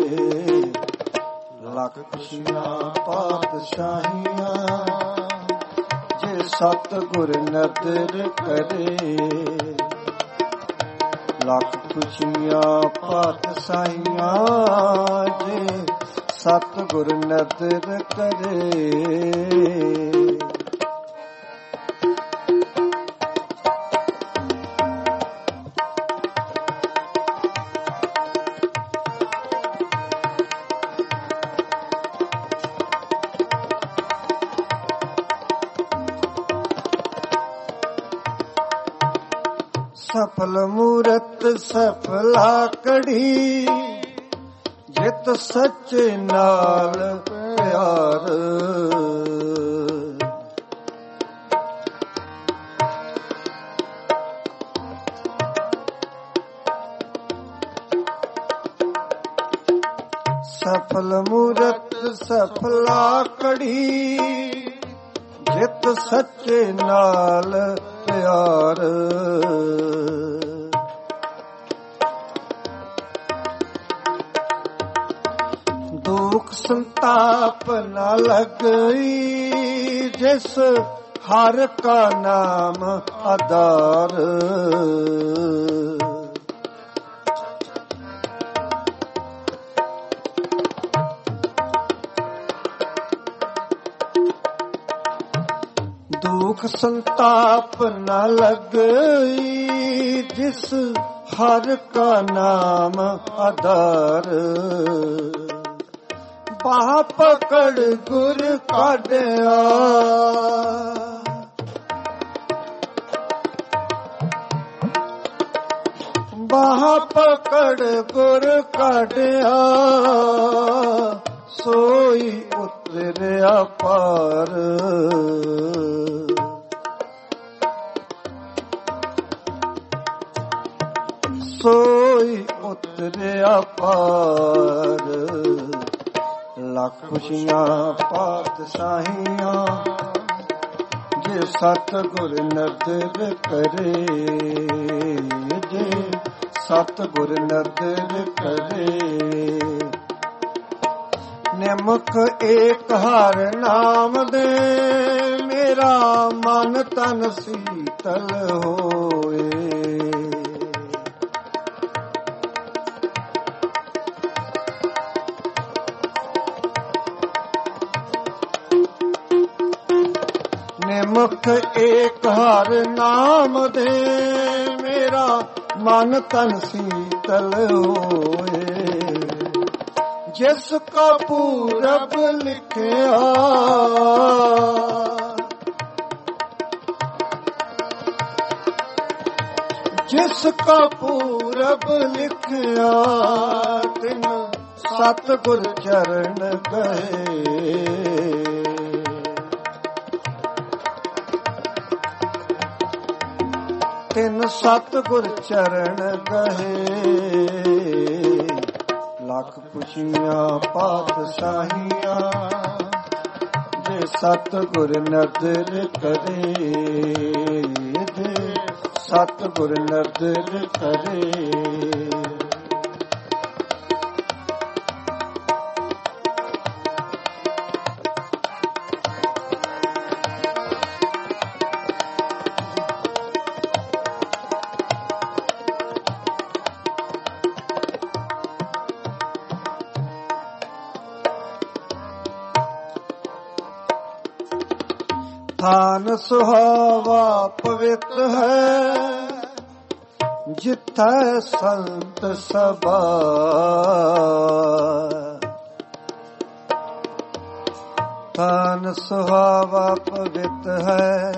ਲੱਖ ਖੁਸ਼ੀਆਂ ਪਾਤਸ਼ਾਹੀਆਂ, ਜੇ ਸਤਿਗੁਰ ਨਦਰ ਕਰੇ। ਲੱਖ ਖੁਸ਼ੀਆਂ ਪਾਤਸ਼ਾਹੀਆਂ, ਜੇ ਸਤਿਗੁਰ ਨਦਰ ਕਰੇ। ਸਫਲ ਮੂਰਤ ਸਫਲਾ ਕੜੀ, ਜਿਤ ਸੱਚੇ ਨਾਲ ਪਿਆਰ। ਸਫਲ ਮੂਰਤ ਸਫਲਾ ਕੜੀ, ਜਿਤ ਸੱਚੇ ਨਾਲ ਪਿਆਰ। ਦੁਖ ਸੰਤਾਪ ਨਾ ਲਗਈ, ਜਿਸ ਹਰ ਕਾ ਨਾਮ ਆਧਾਰ। ਦੁਖ ਸੰਤਾਪ ਨਾ ਲਗਈ, ਜਿਸ ਹਰ ਕਾ ਨਾਮ ਆਧਾਰ। ਬਾਹ ਪਕੜ ਗੁਰ ਕਾਢਿਆ, ਬਾਹ ਪਕੜ ਗੁਰ ਕਾਢਿਆ, ਸੋਈ ਉਤਰਿਆ ਪਾਰ। ਸੋਈ ਉਤਰਿਆ ਪਾਰ। ਲੱਖ ਖੁਸ਼ੀਆਂ ਪਾਤਸ਼ਾਹੀਆਂ ਜੇ ਸਤਿਗੁਰ ਨਦਰ ਕਰੇ, ਜੇ ਸਤਿਗੁਰ ਨਦਰ ਕਰੇ। ਨਿਮਖ ਏਕ ਹਰਿ ਨਾਮ ਦੇ ਮੇਰਾ ਮਨ ਤਨ ਸੀਤਲ ਹੋਏ। ਨਿਮਖ ਏਕ ਹਰਿ ਨਾਮ ਦੇ ਮੇਰਾ ਮਨ ਤਨ ਸੀਤਲ ਹੋਏ। ਜਿਸ ਕਾ ਪੂਰਬ ਲਿਖਿਆ, ਜਿਸ ਕਾ ਪੂਰਬ ਲਿਖਿਆ ਤਿਨ ਸਤਿਗੁਰ ਚਰਨ ਗਏ। ਤਿਨ ਸਤਿਗੁਰ ਚਰਨ ਗਏ। ਲੱਖ ਖੁਸ਼ੀਆਂ ਪਾਤਸ਼ਾਹੀਆਂ ਜੇ ਸਤਿਗੁਰ ਨਦਰ ਕਰੇ, ਜੇ ਸਤਿਗੁਰ ਨਦਰ ਕਰੇ। ਥਾਨ ਸੁਹਾਵਾ ਪਵਿੱਤ ਹੈ ਜਿੱਥੈ ਸੰਤ ਸਭਾ। ਥਾਨ ਸੁਹਾਵਾ ਪਵਿੱਤ ਹੈ,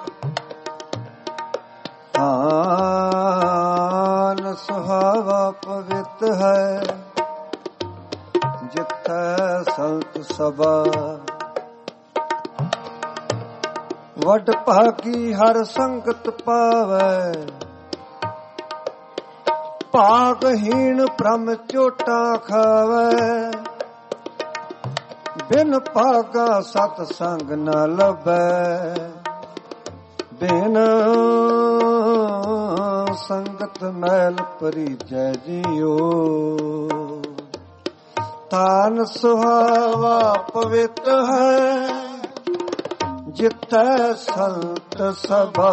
ਥਾਨ ਸੁਹਾਵਾ ਪਵਿੱਤ ਹੈ ਜਿੱਥੈ ਸੰਤ ਸਭਾ। ਵੱਡ ਭਾਗੀ ਹਰ ਸੰਗਤ ਪਾਵੈ, ਭਾਗਹੀਣ ਭ੍ਰਮ ਝੋਟਾਂ ਖਾਵੈ। ਬਿਨ ਭਾਗਾ ਸਤ ਸੰਗ ਨ ਲੱਭੈ, ਬਿਨ ਸੰਗਤ ਮੈਲ ਪਰੀਜੈ ਜੀਓ। ਤਾਨ ਸੁਹਾਵਾ ਪਵਿੱਤ ਹੈ ਜਿੱਥੈ ਸੰਤ ਸਭਾ।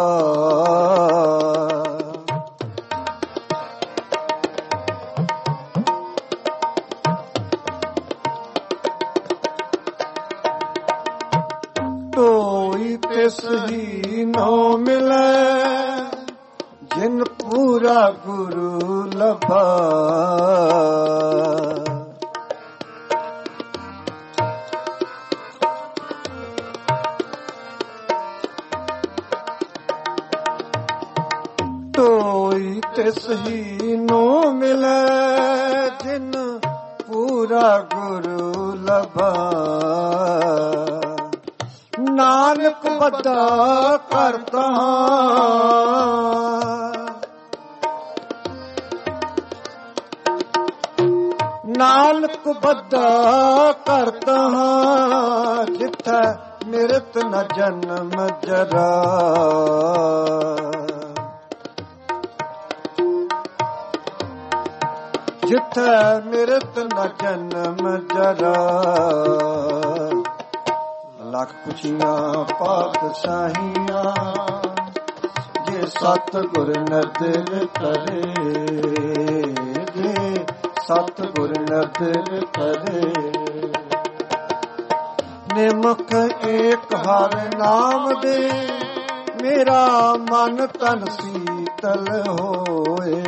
ਤੋਈ ਤਿਸ ਹੀ ਨੋ ਮਿਲੈ ਜਿਨ ਪੂਰਾ ਗੁਰੂ ਲਭਾ। ਤੋਈ ਤਿਸ ਹੀ ਨੋ ਮਿਲੈ ਜਿਨ ਪੂਰਾ ਗੁਰੂ ਲਭਾ। ਨਾਨਕ ਬੱਧਾ ਕਰਤਾ ਨਾਨਕ ਬੱਧਾ ਕਰਤਾ ਜਿੱਥੈ ਮਿਰਤ ਨ ਜਨਮ ਜਰਾ। ਜਿੱਥੈ ਮਿਰਤ ਨ ਜਨਮ ਜਰਾ। ਲੱਖ ਖੁਸ਼ੀਆਂ ਪਾਤਸ਼ਾਹੀਆਂ ਜੇ ਸਤਿਗੁਰ ਨਦਰ ਕਰੇ, ਜੇ ਸਤਿਗੁਰ ਨਦਰ ਕਰੇ। ਨਿਮਖ ਏਕ ਹਰਿ ਨਾਮ ਦੇ ਮੇਰਾ ਮਨ ਤਨ ਸੀਤਲ ਹੋਏ।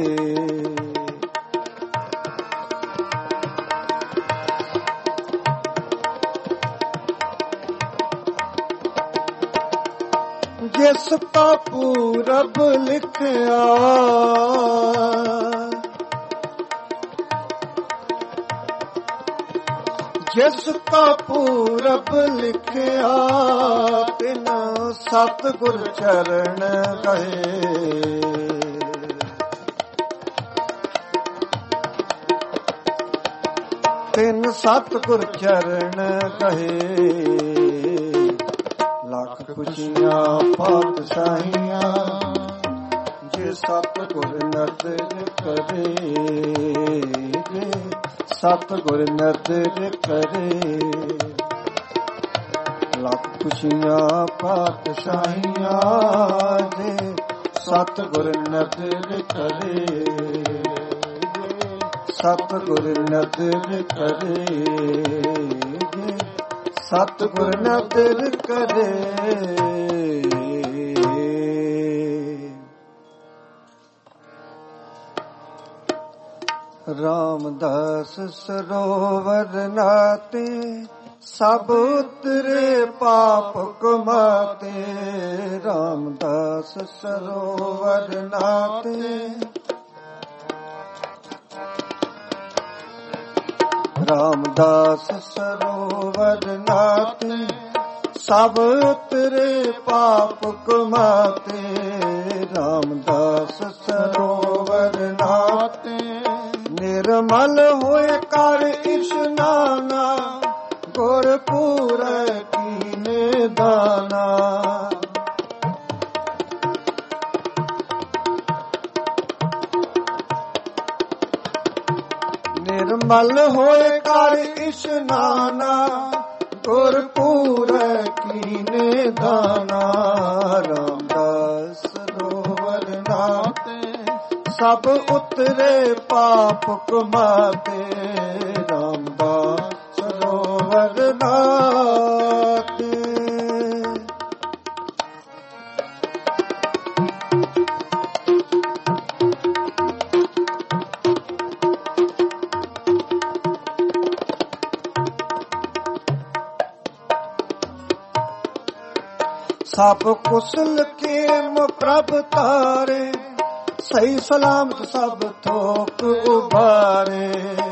ਜਿਸ ਕਾ ਪੂਰਬ ਲਿਖਿਆ, ਜਿਸ ਕਾ ਪੂਰਬ ਲਿਖਿਆ ਤਿਨ ਸਤਿਗੁਰ ਚਰਨ ਗਏ। ਤਿਨ ਸਤਿਗੁਰ ਚਰਨ ਕਹੇ। ਲੱਖ ਖੁਸ਼ੀਆਂ ਪਾਤਸ਼ਾਹੀਆਂ ਜੇ ਸਤਿਗੁਰ ਨਦਰ ਕਰੇ, ਜੇ ਸਤਿਗੁਰ ਨਦਰ ਕਰੇ। ਲੱਖ ਖੁਸ਼ੀਆਂ ਪਾਤਸ਼ਾਹੀਆਂ ਜੇ ਸਤਿਗੁਰ ਨਦਰ ਕਰੇ, ਸਤਿਗੁਰ ਨਦਰ ਕਰੇ, ਜੇ ਸਤਿਗੁਰ ਨਦਰ ਕਰੇ। ਰਾਮਦਾਸ ਸਰੋਵਰ ਨਾਤੇ ਸਭ ਉਤਰੇ ਪਾਪ ਕਮਾਤੇ। ਰਾਮਦਾਸ ਸਰੋਵਰ ਨਾਤੇ, ਰਾਮਦਾਸ ਸਰੋਵਰ ਨਾਤੇ ਸਭ ਉਤਰੇ ਪਾਪ ਕਮਾਤੇ। ਰਾਮਦਾਸ ਸਰੋਵਰ ਨਾਤੇ ਨਿਰਮਲ ਹੋਏ ਕਰ ਇਸ਼ਨਾਨਾ, ਗੁਰ ਪੂਰੈ ਕੀਨੇ ਦਾਨਾ। ਨਿਰਮਲ ਹੋਏ ਕਰ ਇਸ਼ਨਾਨਾ, ਗੁਰ ਪੂਰੈ ਕੀਨੇ ਦਾਨਾ। ਰਾਮਦਾਸ ਸਰੋਵਰ ਨਾਤੇ ਸਭ ਉਤਰੇ ਪਾਪ ਕਮਾਤੇ। ਰਾਮਦਾਸ ਸਰੋਵਰ ਨਾਤੇ ਸਭ ਕੁਸਲ ਕੇਮ ਪ੍ਰਭ ਤਾਰੇ, ਸਹੀ ਸਲਾਮਤ ਸਭ ਥੋਕ ਉਬਾਰੇ।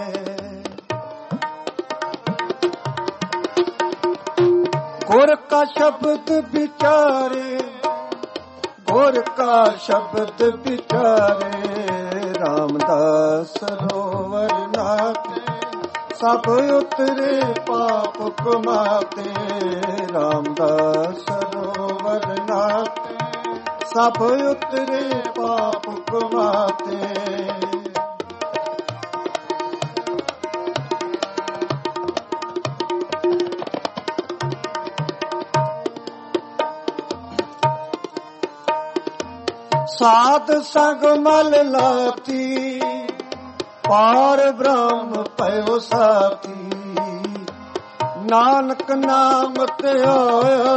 ਗੁਰ ਕਾ ਸ਼ਬਦ ਵਿਚਾਰੇ, ਗੁਰ ਕਾ ਸ਼ਬਦ ਵਿਚਾਰੇ। ਰਾਮਦਾਸ ਸਰੋਵਰ ਨਾਤੇ ਸਭ ਉਤਰੇ ਪਾਪ ਕਮਾਤੇ। ਰਾਮਦਾਸ ਸਰੋਵਰ ਨਾਤੇ ਸਭ ਉਤਰੇ ਪਾਪ ਕਮਾਤੇ। ਸਾਧ ਸੰਗ ਮਲ ਲਾਤੀ, ਪਾਰ ਬ੍ਰਹਮ ਪਇਓ ਸਾਥੀ। ਨਾਨਕ ਨਾਮ ਤੇ ਆਇਆ,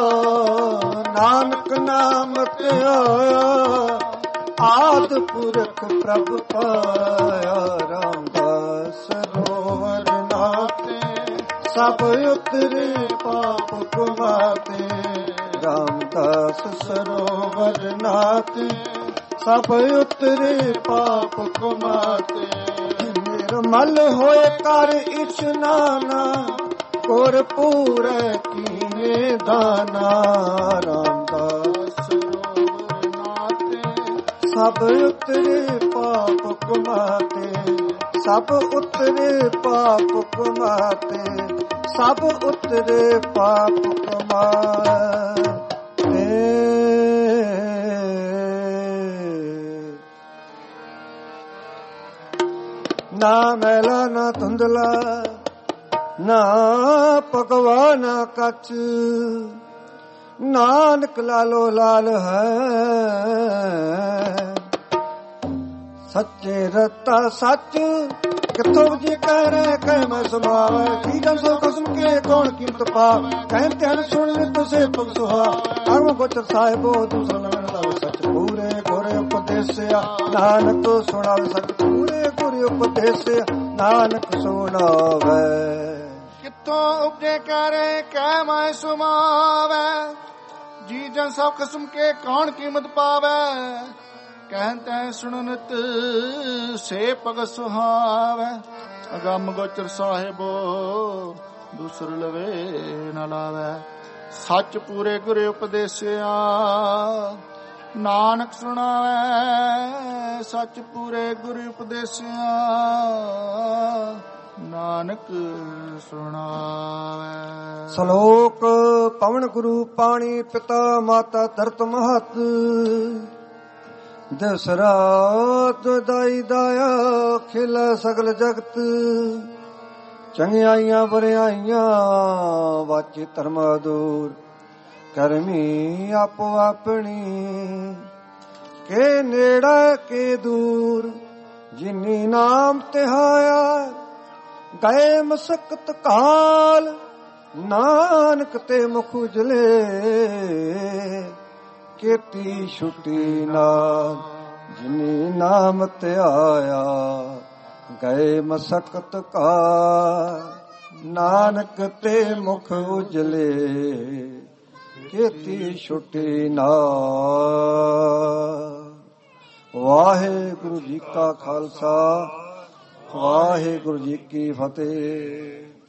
ਨਾਨਕ ਨਾਮ ਤੇ ਆਇਆ, ਆਦ ਪੁਰਖ ਪ੍ਰਭ ਪਾਇਆ। ਰਾਮਦਾਸ ਸਰੋਵਰ ਨਾਤੇ ਸਭ ਉਤਰੇ ਪਾਪ ਕਮਾਤੇ। ਰਾਮਦਾਸ ਸਰੋਵਰ ਨਾਤੇ ਸਭ ਉਤਰੇ ਪਾਪ ਕਮਾਤੇ। ਨਿਰਮਲ ਹੋਏ ਕਰ ਇਸ਼ਨਾਨਾ, ਗੁਰ ਪੂਰੈ ਕੀਨੇ ਦਾਨਾ। ਰਾਮਦਾਸ ਸਰੋਵਰ ਨਾਤੇ ਸਭ ਉਤਰੇ ਪਾਪ ਕਮਾਤੇ। ਸਭ ਉਤਰੇ ਪਾਪ ਕਮਾਤੇ, ਸਭ ਉਤਰੇ ਪਾਪ ਕਮਾਤੇ। ਨਾ ਮੈਲਾ ਨਾ ਧੁੰਦਲਾ, ਨਾ ਪਕਵਾ ਨਾ ਕੱਚ। ਨਾਨਕ ਲਾਲੋ ਲਾਲ ਹੈ, ਸੱਚੇ ਰਤਾ ਸੱਚ। ਕਿੱਥੋਂ ਜੇ ਕਹਿ ਰਹੇ ਕਹਿ ਮੈਂ ਸੁਣਾਵੇ, ਕੀ ਜਨ ਸੋ ਕਸਮ ਕੇ ਕੌਣ ਕੀਮਤ ਪਾਵੇ। ਕਹਿ ਧਿਆਨ ਸੁਣ ਲੈ ਤੁਸੇ ਪਗ ਸੁਹਾ, ਅਰਮ ਗੋਚਰ ਸਾਹਿਬੋ ਦੂਸਰਾ ਨਵਨ ਲਾਵੇ। ਸੱਚ ਪੂਰੇ ਗੁਰੇ ਉਪਦੇਸਿਆ, ਨਾਨਕ ਸੁਣਾਵੇ। ਸੱਚ ਪੂਰੇ ਗੁਰੇ ਉਪਦੇਸਿਆ, ਨਾਨਕ ਸੁਣਾਵੇ। ਕਿੱਥੋਂ ਉਪਜੇ ਕਰੇ ਕਹਿ ਮੈਂ ਸੁਮਾਵੇ, ਜੀ ਜਨ ਸਭ ਕਿਸਮ ਕੇ ਕੌਣ ਕੀਮਤ ਪਾਵੇ। ਕਹਿਤੇ ਸੁਣਨਤ ਸੇ ਪਗ ਸੁਹਾਵੇ, ਅਗੰਮ ਗੋਚਰ ਸਾਹਿਬੋ ਦੂਸਰ ਲਵੇ ਨ ਲਾਵੇ। ਸੱਚ ਪੂਰੇ ਗੁਰੇ ਉਪਦੇਸਿਆ, ਨਾਨਕ ਸੁਣਾਵੇ। ਸੱਚ ਪੂਰੇ ਗੁਰੇ ਉਪਦੇਸਿਆ, ਨਾਨਕ ਸੁਣਾਵੇ। ਸ਼ਲੋਕ ਪਵਨ ਗੁਰੂ ਪਾਣੀ ਪਿਤਾ ਮਾਤਾ ਧਰਤ ਮਹਤ ਦਿਸ ਰਾਤ ਦਾਈ ਦਾਇਆ ਖਿਲ ਸਗਲ ਜਗਤ ਚੰਗਿਆਈਆਂ ਬੁਰਿਆਈਆਂ ਵਾਚੇ ਧਰਮ ਦੂਰ ਕਰਮੀ ਆਪੋ ਆਪਣੀ ਕੇ ਨੇੜਾ ਕੇ ਦੂਰ ਜਿਨੀ ਨਾਮ ਤਿਹਾਇਆ ਗਏ ਮਸਕਤ ਕਾਲ ਨਾਨਕ ਤੇ ਮੁਖ ਉਜਲੇ ਕੀਤੀ ਛੁੱਟੀ ਨਾਲ ਜਿਨੀ ਨਾਮ ਧਿਆਇਆ ਗਏ ਮਸਕਤ ਕਾਲ ਨਾਨਕ ਤੇ ਮੁਖ ਉਜਲੇ ਕੀਤੀ ਛੁੱਟੀ ਨਾਲ। ਵਾਹਿਗੁਰੂ ਜੀ ਕਾ ਖਾਲਸਾ ਵਾਹਿਗੁਰੂ ਜੀ ਕੀ ਫਤਿਹ।